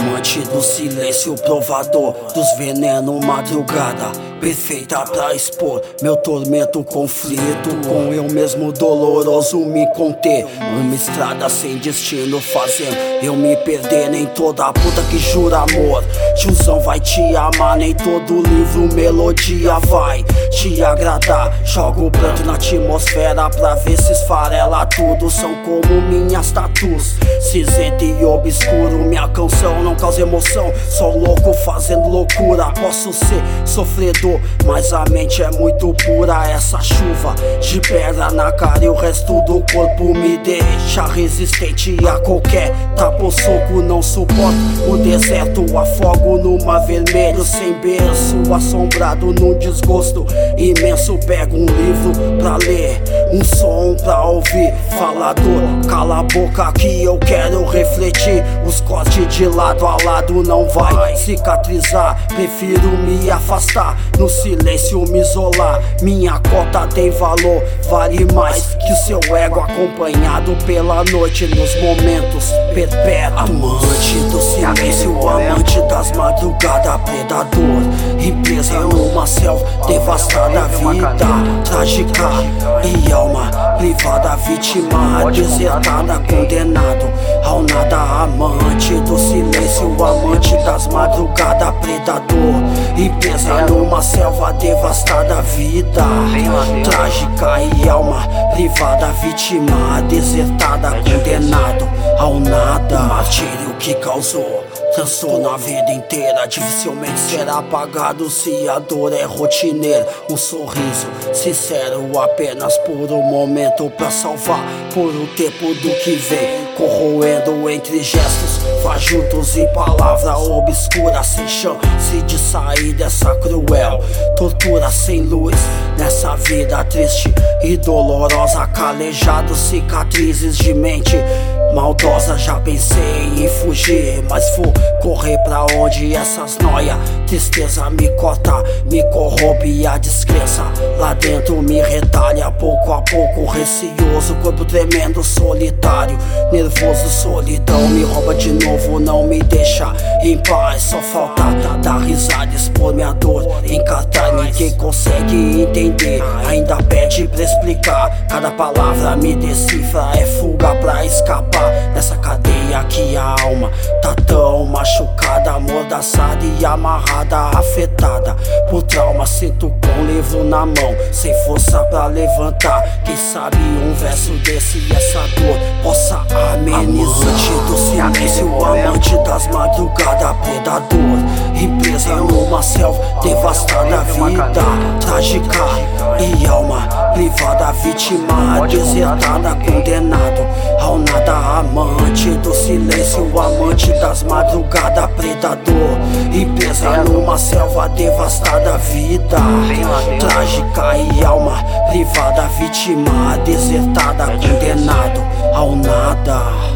Amante do silêncio, provador dos veneno, madrugada perfeita pra expor meu tormento, conflito com eu mesmo, doloroso me conter. Uma estrada sem destino fazendo eu me perder. Nem toda puta que jura amor tiozão vai te amar. Nem todo livro melodia vai te agradar. Jogo pranto na atmosfera pra ver se esfarela tudo. São como minhas tatus, cinzento e obscuro. Minha canção não causa emoção, sou louco fazendo loucura. Posso ser sofredor, mas a mente é muito pura. Essa chuva de pedra na cara e o resto do corpo me deixa resistente a qualquer tapa ou soco. Não suporto o deserto, afogo no mar vermelho sem berço, assombrado num desgosto imenso. Pego um livro pra ler, um som pra ouvir. Falador, cala a boca que eu quero refletir. Os cortes de lado a lado não vai cicatrizar. Prefiro me afastar, no silêncio me isolar. Minha cota tem valor, vale mais que o seu ego, acompanhado pela noite nos momentos perpétuos. Amante do silêncio, amante das madrugadas, predador e presa numa selva devastada. Vida trágica e alma privada, vítima desertada, condenado ao nada. Amante do silêncio, amante das madrugadas, predador e presa numa selva devastada. Vida trágica e alma privada, vítima desertada, condenado ao nada. O martírio que causou transtorno a vida inteira dificilmente será apagado se a dor é rotineira. Um sorriso sincero apenas por um momento pra salvar por um tempo do que vem, corroendo entre gestos fajutos e palavra obscura, sem chance de sair dessa cruel tortura sem luz. Nessa vida triste e dolorosa, calejado, cicatrizes de mente maldosa. Já pensei em fugir, mas vou correr pra onde essas noia, tristeza me corta, me corrompe e a descrença lá dentro me retalha. Pouco a pouco receoso, corpo tremendo, solitário, nervoso, solidão me rouba de novo, não me deixa em paz. Só falta dar risada, expor minha dor, encartar. Ninguém consegue entender, ainda pede pra explicar. Cada palavra me decifra, é fuga pra escapar dessa cadeia que a alma tá tão machucada, amordaçada e amarrada, afetada por trauma. Sinto com o livro na mão, sem força pra levantar. Quem sabe um verso desse e essa dor possa amenizar. Amante do silêncio, amante das madrugadas, predador e presa numa selva devastada. Vida trágica e alma privada, vítima desertada, condenado ao nada. Amante do silêncio, amante das madrugadas, predador e presa numa selva devastada. Vida trágica e alma privada, vítima desertada, condenado ao nada.